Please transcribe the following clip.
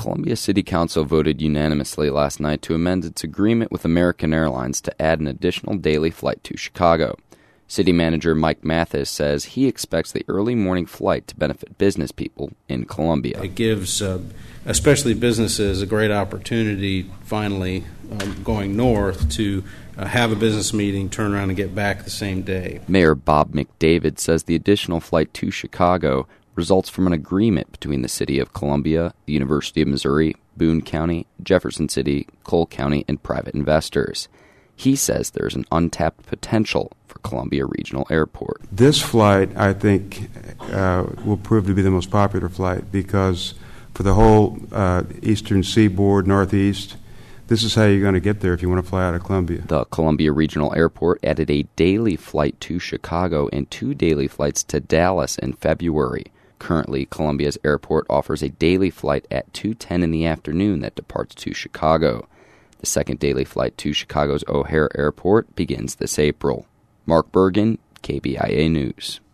Columbia City Council voted unanimously last night to amend its agreement with American Airlines to add an additional daily flight to Chicago. City Manager Mike Mathis says he expects the early morning flight to benefit business people in Columbia. It gives especially businesses a great opportunity finally going north to have a business meeting, turn around and get back the same day. Mayor Bob McDavid says the additional flight to Chicago results from an agreement between the City of Columbia, the University of Missouri, Boone County, Jefferson City, Cole County, and private investors. He says there's an untapped potential for Columbia Regional Airport. This flight, I think, will prove to be the most popular flight because for the whole eastern seaboard, northeast, this is how you're going to get there if you want to fly out of Columbia. The Columbia Regional Airport added a daily flight to Chicago and 2 daily flights to Dallas in February. Currently, Columbia's airport offers a daily flight at 2:10 in the afternoon that departs to Chicago. The second daily flight to Chicago's O'Hare Airport begins this April. Mark Bergen, KBIA News.